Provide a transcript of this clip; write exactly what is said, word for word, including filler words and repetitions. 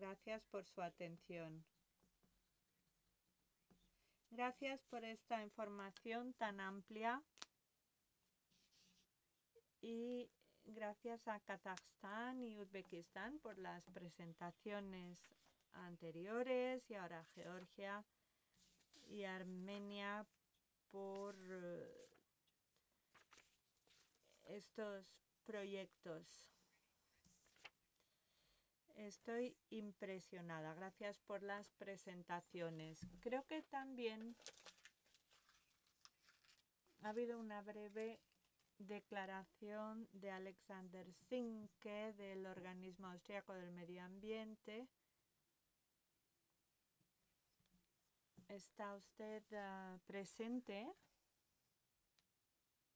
Gracias por su atención. Gracias por esta información tan amplia y gracias a Kazajstán y Uzbekistán por las presentaciones anteriores y ahora Georgia y Armenia por eh, estos proyectos. Estoy impresionada. Gracias por las presentaciones. Creo que también ha habido una breve declaración de Alexander Zinke del Organismo Austriaco del Medio Ambiente. ¿Está usted uh, presente?